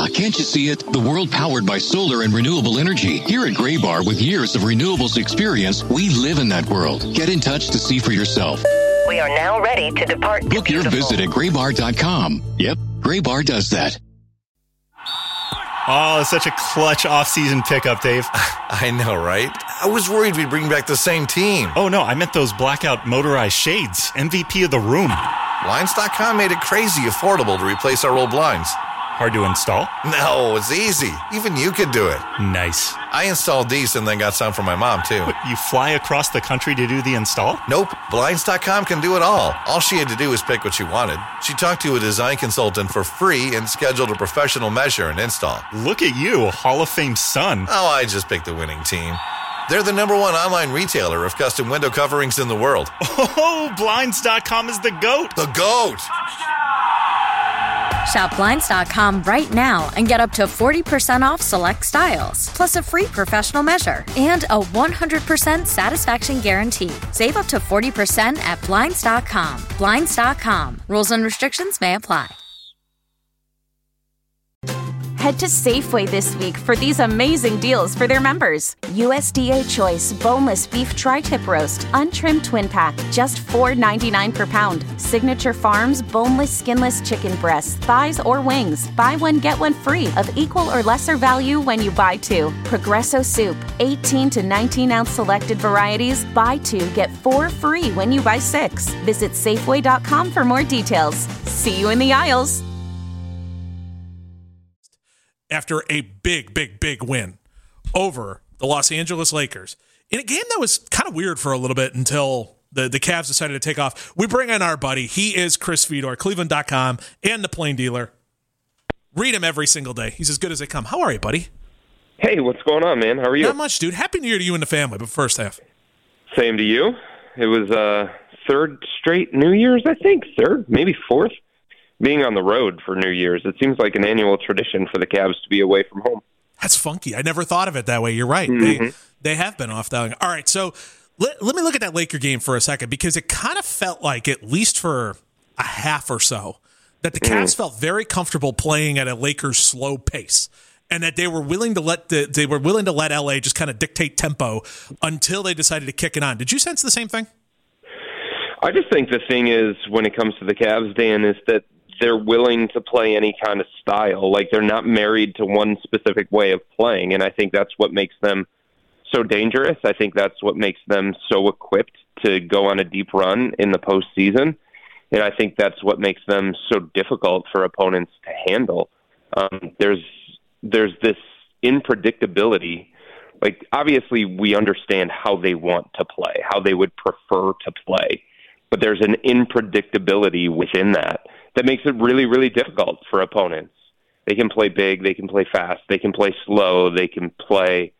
can't you see it? The world powered by solar and renewable energy. Here at Graybar, with years of renewables experience, we live in that world. Get in touch to see for yourself. We are now ready to depart. Book your visit at graybar.com. Yep, Graybar does that. Oh, such a clutch off-season pickup, Dave. I know, right? I was worried we'd bring back the same team. Oh, no, I meant those blackout motorized shades. MVP of the room. Blinds.com made it crazy affordable to replace our old blinds. Hard to install? No, it's easy. Even you could do it. Nice. I installed these and then got some for my mom, too. What, you fly across the country to do the install? Nope. Blinds.com can do it all. All she had to do was pick what she wanted. She talked to a design consultant for free and scheduled a professional measure and install. Look at you, Hall of Fame son. Oh, I just picked the winning team. They're the #1 online retailer of custom window coverings in the world. Oh, Blinds.com is the GOAT. The GOAT! Shop Blinds.com right now and get up to 40% off select styles, plus a free professional measure and a 100% satisfaction guarantee. Save up to 40% at Blinds.com. Blinds.com. Rules and restrictions may apply. Head to Safeway this week for these amazing deals for their members. USDA Choice Boneless Beef Tri-Tip Roast, Untrimmed Twin Pack, just $4.99 per pound. Signature Farms Boneless Skinless Chicken Breasts, Thighs, or Wings. Buy one, get one free of equal or lesser value when you buy two. Progresso Soup, 18 to 19-ounce selected varieties. Buy two, get 4 free when you buy 6. Visit Safeway.com for more details. See you in the aisles. After a big win over the Los Angeles Lakers in a game that was kind of weird for a little bit until the Cavs decided to take off. We bring in our buddy. He is Chris Fedor, Cleveland.com and the Plain Dealer. Read him every single day. He's as good as they come. How are you, buddy? Hey, what's going on, man? How are you? Not much, dude. Happy New Year to you and the family, but first half. Same to you. It was third straight New Year's, I think. Third, maybe fourth. Being on the road for New Year's, it seems like an annual tradition for the Cavs to be away from home. That's funky. I never thought of it that way. You're right. Mm-hmm. They have been off that. All right, so let me look at that Laker game for a second, because it kind of felt like, at least for a half or so, that the Cavs felt very comfortable playing at a Lakers slow pace, and that they were willing to let LA just kind of dictate tempo until they decided to kick it on. Did you sense the same thing? I just think the thing is, when it comes to the Cavs, Dan, is that they're willing to play any kind of style. Like, they're not married to one specific way of playing, and I think that's what makes them so dangerous. I think that's what makes them so equipped to go on a deep run in the postseason, and I think that's what makes them so difficult for opponents to handle. There's this unpredictability. Like, obviously, we understand how they want to play, how they would prefer to play, but there's an unpredictability within that makes it really, really difficult for opponents. They can play big, they can play fast, they can play slow, they can play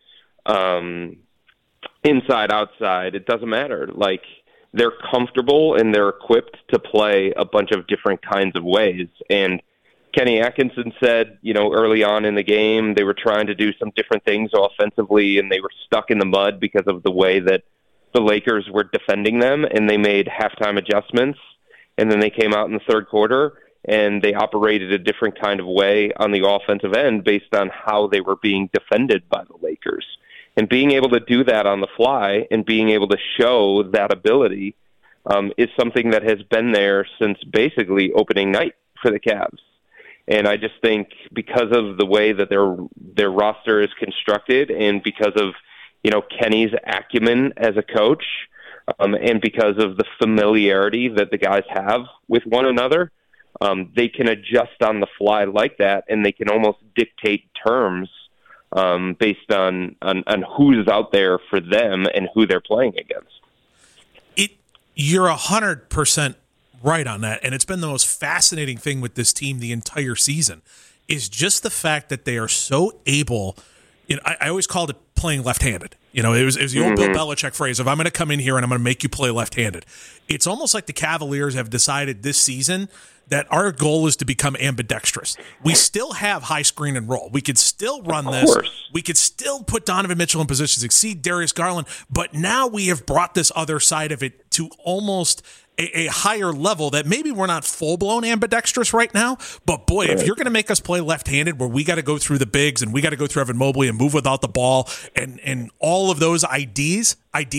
inside, outside. It doesn't matter. Like, they're comfortable and they're equipped to play a bunch of different kinds of ways. And Kenny Atkinson said, early on in the game, they were trying to do some different things offensively, and they were stuck in the mud because of the way that the Lakers were defending them, and they made halftime adjustments. And then they came out in the third quarter, and they operated a different kind of way on the offensive end based on how they were being defended by the Lakers. And being able to do that on the fly and being able to show that ability is something that has been there since basically opening night for the Cavs. And I just think because of the way that their roster is constructed, and because of Kenny's acumen as a coach, and because of the familiarity that the guys have with one another, they can adjust on the fly like that, and they can almost dictate terms based on who's out there for them and who they're playing against. You're 100% right on that, and it's been the most fascinating thing with this team the entire season is just the fact that they are so able. I always called it playing left-handed. It was the old Bill Belichick phrase of, I'm going to come in here and I'm going to make you play left-handed. It's almost like the Cavaliers have decided this season that our goal is to become ambidextrous. We still have high screen and roll. We could still run this. We could still put Donovan Mitchell in positions, exceed Darius Garland, but now we have brought this other side of it to almost a higher level that maybe we're not full-blown ambidextrous right now, but boy, if you're going to make us play left-handed where we got to go through the bigs and we got to go through Evan Mobley and move without the ball and all of those ideas,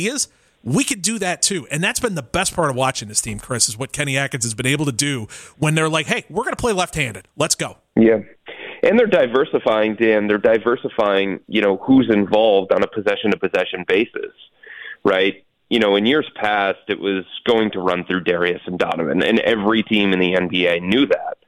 we could do that too. And that's been the best part of watching this team, Chris, is what Kenny Atkins has been able to do when they're like, hey, we're going to play left-handed. Let's go. Yeah. And they're diversifying, Dan. They're diversifying, who's involved on a possession-to-possession basis, right? In years past, it was going to run through Darius and Donovan, and every team in the NBA knew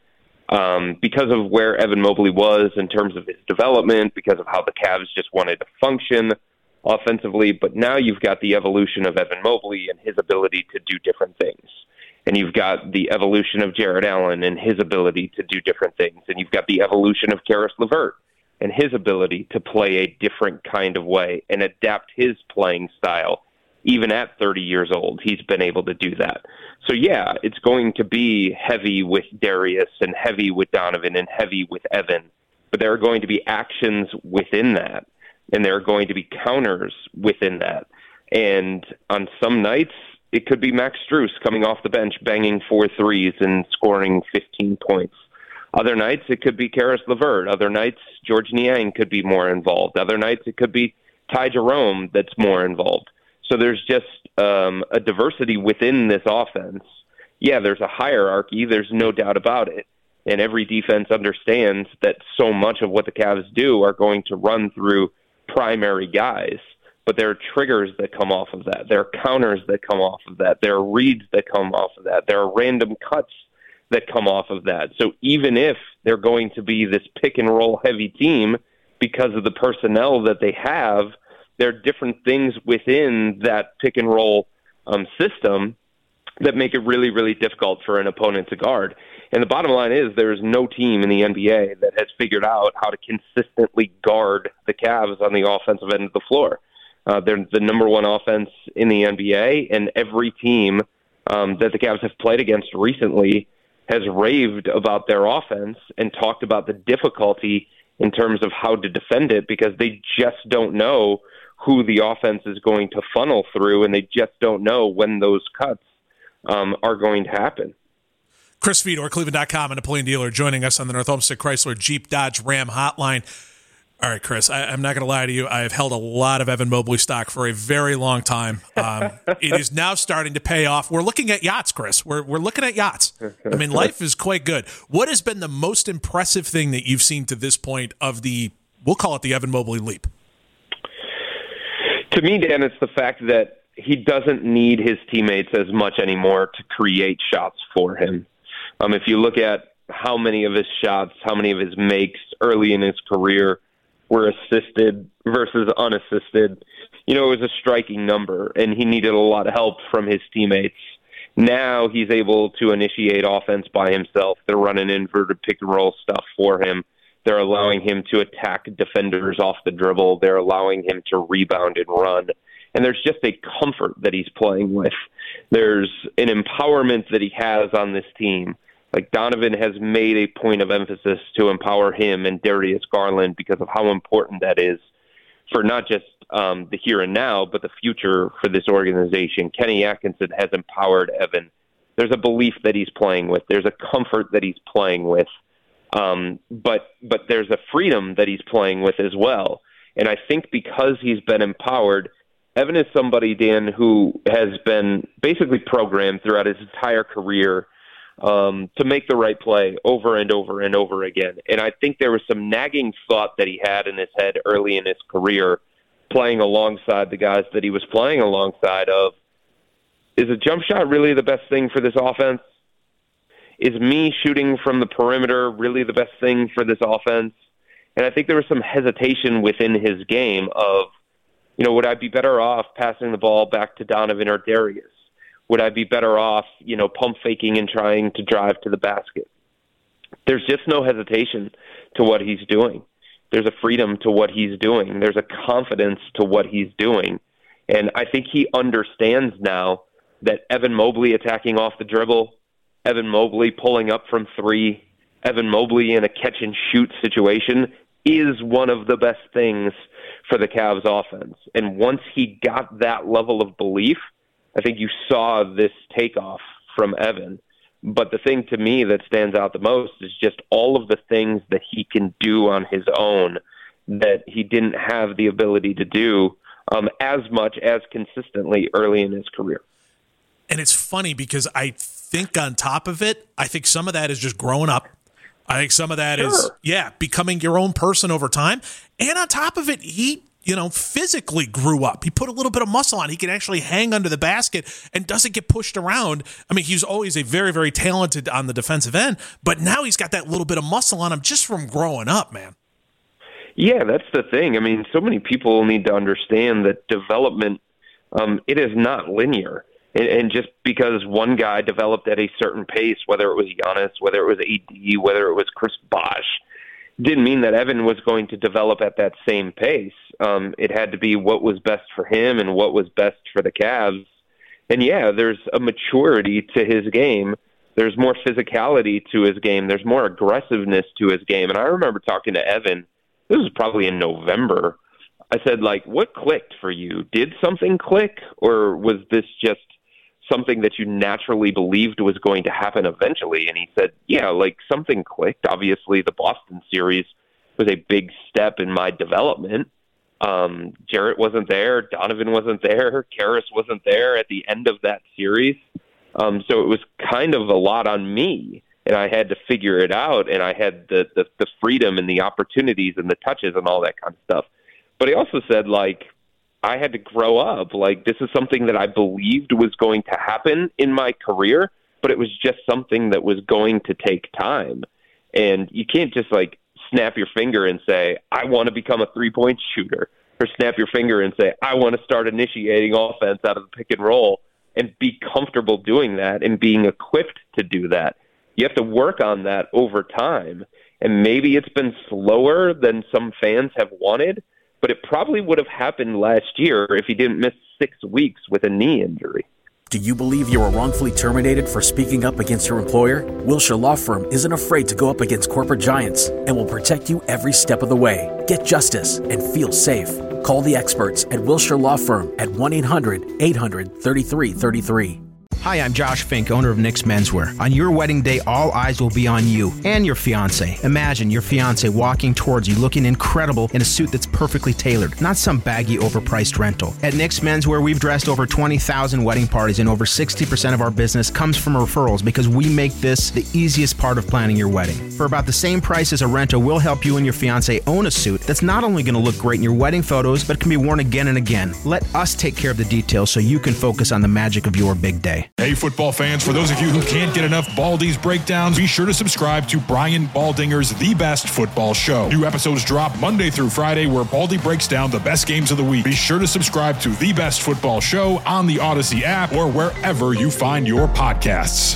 that because of where Evan Mobley was in terms of his development, because of how the Cavs just wanted to function offensively. But now you've got the evolution of Evan Mobley and his ability to do different things. And you've got the evolution of Jared Allen and his ability to do different things. And you've got the evolution of Karis LeVert and his ability to play a different kind of way and adapt his playing style. Even at 30 years old, he's been able to do that. So, yeah, it's going to be heavy with Darius and heavy with Donovan and heavy with Evan. But there are going to be actions within that, and there are going to be counters within that. And on some nights, it could be Max Strus coming off the bench, banging 4 threes and scoring 15 points. Other nights, it could be Karis LeVert. Other nights, George Niang could be more involved. Other nights, it could be Ty Jerome that's more involved. So there's just a diversity within this offense. Yeah, there's a hierarchy. There's no doubt about it. And every defense understands that so much of what the Cavs do are going to run through primary guys. But there are triggers that come off of that. There are counters that come off of that. There are reads that come off of that. There are random cuts that come off of that. So even if they're going to be this pick-and-roll heavy team because of the personnel that they have, there are different things within that pick-and-roll system that make it really, really difficult for an opponent to guard. And the bottom line is there is no team in the NBA that has figured out how to consistently guard the Cavs on the offensive end of the floor. They're the number one offense in the NBA, and every team that the Cavs have played against recently has raved about their offense and talked about the difficulty in terms of how to defend it because they just don't know who the offense is going to funnel through, and they just don't know when those cuts are going to happen. Chris Fedor, Cleveland.com, and Napoleon Dealer, joining us on the North Olmsted Chrysler Jeep Dodge Ram hotline. All right, Chris, I'm not going to lie to you. I have held a lot of Evan Mobley stock for a very long time. It is now starting to pay off. We're looking at yachts, Chris. We're looking at yachts. I mean, life is quite good. What has been the most impressive thing that you've seen to this point of we'll call it the Evan Mobley leap? To me, Dan, it's the fact that he doesn't need his teammates as much anymore to create shots for him. If you look at how many of his shots, how many of his makes early in his career were assisted versus unassisted, it was a striking number, and he needed a lot of help from his teammates. Now he's able to initiate offense by himself. They're running inverted pick-and-roll stuff for him. They're allowing him to attack defenders off the dribble. They're allowing him to rebound and run. And there's just a comfort that he's playing with. There's an empowerment that he has on this team. Like Donovan has made a point of emphasis to empower him and Darius Garland because of how important that is for not just the here and now, but the future for this organization. Kenny Atkinson has empowered Evan. There's a belief that he's playing with. There's a comfort that he's playing with. But there's a freedom that he's playing with as well. And I think because he's been empowered, Evan is somebody, Dan, who has been basically programmed throughout his entire career to make the right play over and over and over again. And I think there was some nagging thought that he had in his head early in his career, playing alongside the guys that he was playing alongside of, is a jump shot really the best thing for this offense? Is me shooting from the perimeter really the best thing for this offense? And I think there was some hesitation within his game of, would I be better off passing the ball back to Donovan or Darius? Would I be better off, pump faking and trying to drive to the basket? There's just no hesitation to what he's doing. There's a freedom to what he's doing. There's a confidence to what he's doing. And I think he understands now that Evan Mobley attacking off the dribble, Evan Mobley pulling up from three, Evan Mobley in a catch-and-shoot situation is one of the best things for the Cavs offense. And once he got that level of belief, I think you saw this takeoff from Evan. But the thing to me that stands out the most is just all of the things that he can do on his own that he didn't have the ability to do as much as consistently early in his career. And it's funny because I think on top of it, I think some of that is just growing up. I think some of that is becoming your own person over time. And on top of it, he, physically grew up. He put a little bit of muscle on. He can actually hang under the basket and doesn't get pushed around. I mean, he's always a very, very talented on the defensive end, but now he's got that little bit of muscle on him just from growing up, man. Yeah, that's the thing. I mean, so many people need to understand that development, it is not linear. And just because one guy developed at a certain pace, whether it was Giannis, whether it was AD, whether it was Chris Bosh, didn't mean that Evan was going to develop at that same pace. It had to be what was best for him and what was best for the Cavs. And yeah, there's a maturity to his game. There's more physicality to his game. There's more aggressiveness to his game. And I remember talking to Evan, this was probably in November. I said, what clicked for you? Did something click, or was this just something that you naturally believed was going to happen eventually? And he said, yeah, something clicked. Obviously, the Boston series was a big step in my development. Jarrett wasn't there. Donovan wasn't there. Karras wasn't there at the end of that series. So it was kind of a lot on me, and I had to figure it out, and I had the freedom and the opportunities and the touches and all that kind of stuff. But he also said, I had to grow up. This is something that I believed was going to happen in my career, but it was just something that was going to take time. And you can't just snap your finger and say, I want to become a three-point shooter, or snap your finger and say, I want to start initiating offense out of the pick and roll, and be comfortable doing that and being equipped to do that. You have to work on that over time. And maybe it's been slower than some fans have wanted, but it probably would have happened last year if he didn't miss 6 weeks with a knee injury. Do you believe you were wrongfully terminated for speaking up against your employer? Wilshire Law Firm isn't afraid to go up against corporate giants and will protect you every step of the way. Get justice and feel safe. Call the experts at Wilshire Law Firm at 1-800-800-3333. Hi, I'm Josh Fink, owner of Nick's Menswear. On your wedding day, all eyes will be on you and your fiance. Imagine your fiance walking towards you looking incredible in a suit that's perfectly tailored, not some baggy, overpriced rental. At Nick's Menswear, we've dressed over 20,000 wedding parties, and over 60% of our business comes from referrals because we make this the easiest part of planning your wedding. For about the same price as a rental, we'll help you and your fiance own a suit that's not only going to look great in your wedding photos, but can be worn again and again. Let us take care of the details so you can focus on the magic of your big day. Hey, football fans, for those of you who can't get enough Baldy's breakdowns, be sure to subscribe to Brian Baldinger's The Best Football Show. New episodes drop Monday through Friday, where Baldy breaks down the best games of the week. Be sure to subscribe to The Best Football Show on the Odyssey app or wherever you find your podcasts.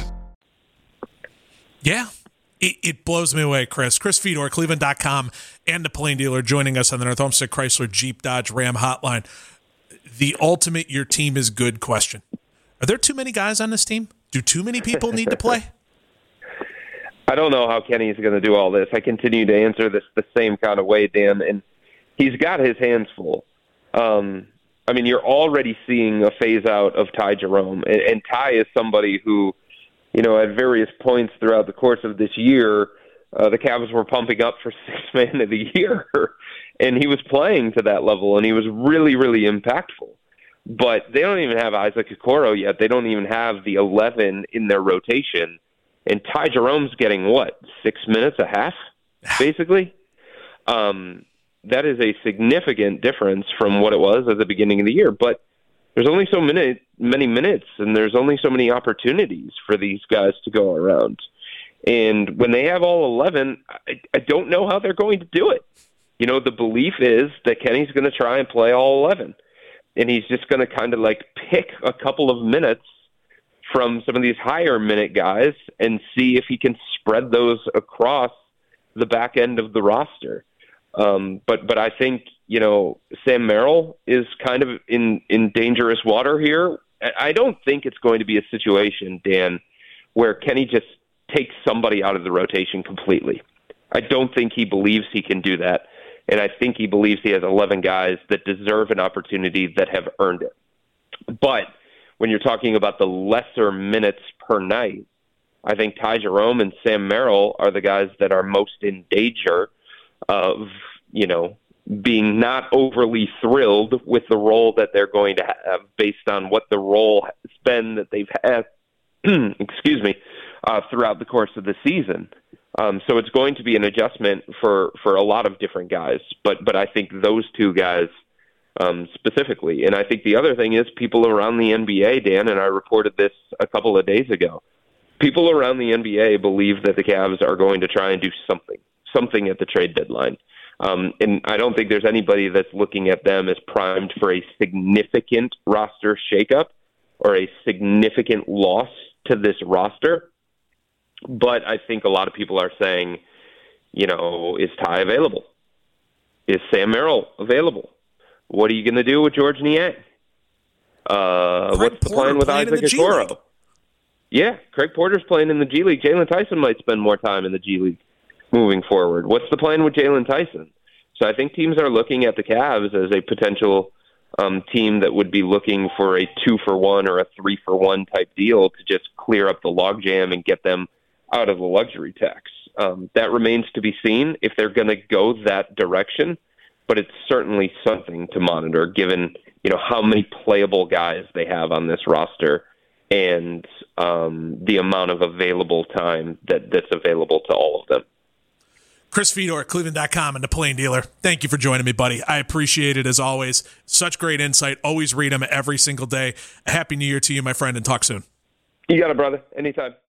Yeah. It blows me away, Chris. Chris Fedor, Cleveland.com, and the Plain Dealer joining us on the North Olmsted Chrysler Jeep Dodge Ram hotline. The ultimate your team is good question. Are there too many guys on this team? Do too many people need to play? I don't know how Kenny's going to do all this. I continue to answer this the same kind of way, Dan, and he's got his hands full. You're already seeing a phase out of Ty Jerome, and Ty is somebody who, at various points throughout the course of this year, the Cavs were pumping up for Sixth Man of the Year, and he was playing to that level, and he was really, really impactful. But they don't even have Isaac Okoro yet. They don't even have the 11 in their rotation. And Ty Jerome's getting, 6 minutes a half, basically? That is a significant difference from what it was at the beginning of the year. But there's only so many minutes, and there's only so many opportunities for these guys to go around. And when they have all 11, I don't know how they're going to do it. The belief is that Kenny's going to try and play all 11. And he's just going to kind of pick a couple of minutes from some of these higher minute guys and see if he can spread those across the back end of the roster. But I think, Sam Merrill is kind of in dangerous water here. I don't think it's going to be a situation, Dan, where Kenny just takes somebody out of the rotation completely. I don't think he believes he can do that. And I think he believes he has 11 guys that deserve an opportunity that have earned it. But when you're talking about the lesser minutes per night, I think Ty Jerome and Sam Merrill are the guys that are most in danger of, being not overly thrilled with the role that they're going to have based on what the role has been that they've had, throughout the course of the season. So it's going to be an adjustment for a lot of different guys, but I think those two guys specifically. And I think the other thing is people around the NBA, Dan, and I reported this a couple of days ago, people around the NBA believe that the Cavs are going to try and do something at the trade deadline. And I don't think there's anybody that's looking at them as primed for a significant roster shakeup or a significant loss to this roster. But I think a lot of people are saying, is Ty available? Is Sam Merrill available? What are you going to do with George Niang? What's the plan with Isaac Okoro? Yeah, Craig Porter's playing in the G League. Jalen Tyson might spend more time in the G League moving forward. What's the plan with Jalen Tyson? So I think teams are looking at the Cavs as a potential team that would be looking for a 2-for-1 or a 3-for-1 type deal to just clear up the logjam and get them out of the luxury tax. That remains to be seen if they're going to go that direction, but it's certainly something to monitor given how many playable guys they have on this roster and the amount of available time that's available to all of them. Chris Fedor, Cleveland.com and the Plain Dealer. Thank you for joining me, buddy. I appreciate it as always. Such great insight. Always read them every single day. A happy New Year to you, my friend, and talk soon. You got it, brother. Anytime.